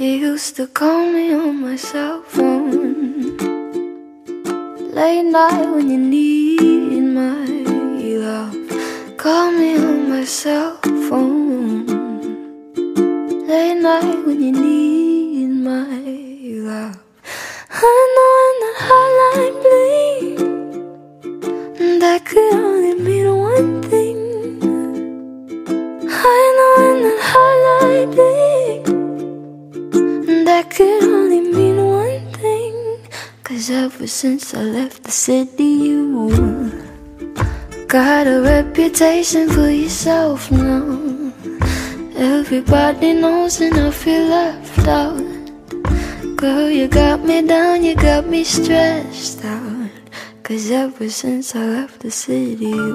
You used to call me on my cell phone late night when you need my love. Call me on my cell phone late night when you need my love. I know when that hotline bling, that could only mean one thing. I know when that hotline bling, that could only mean one thing. 'Cause ever since I left the city, you got a reputation for yourself now. Everybody knows and I feel left out. Girl, you got me down, you got me stressed out. 'Cause ever since I left the city, you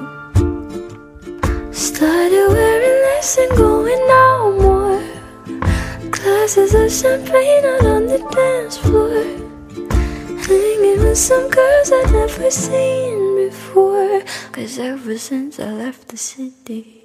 started wearing less and going out more. Glasses of champagne out on the dance floor, hanging with some girls I'd never seen before. 'Cause ever since I left the city,